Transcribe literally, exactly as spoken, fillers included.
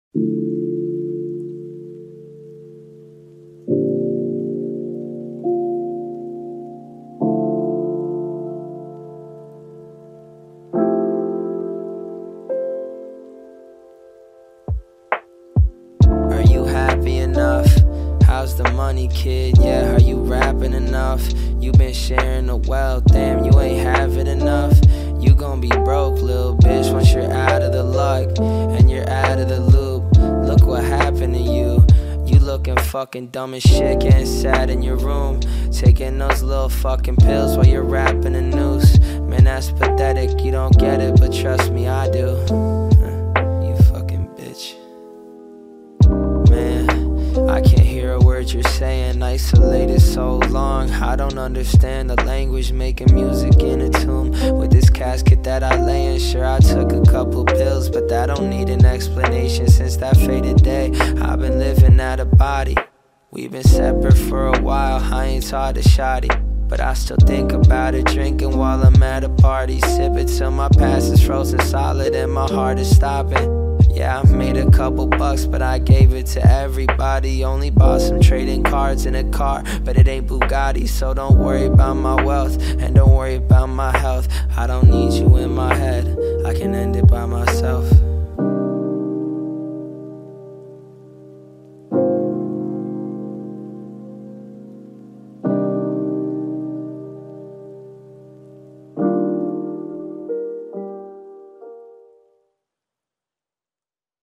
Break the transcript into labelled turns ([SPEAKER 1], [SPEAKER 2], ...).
[SPEAKER 1] Are you happy enough? How's the money, kid? Yeah, are you rapping enough? You been sharing the wealth, damn, you ain't have it enough. You gon' be broke, little bitch, once you're out of the luck and you're out of the loop. Look what happened to you. You looking fucking dumb as shit, getting sad in your room, taking those little fucking pills while you're rapping the noose. Man, that's pathetic, you don't get it, but trust me, I do. You fucking bitch. Man, I can't hear a word you're saying, isolated so long. I don't understand the language, making music in a tomb with this casket that I lay in. Sure, I took a couple pills, but that don't need an explanation. Since that faded day, I've been living out of body. We've been separate for a while, I ain't taught a shawty, but I still think about it, drinking while I'm at a party, sipping till my past is frozen solid and my heart is stopping. Yeah, I made a couple bucks, but I gave it to everybody. Only bought some trading cards in a car, but it ain't Bugatti. So don't worry about my wealth, and don't worry about my health. I don't need you in my head, I can end it by myself.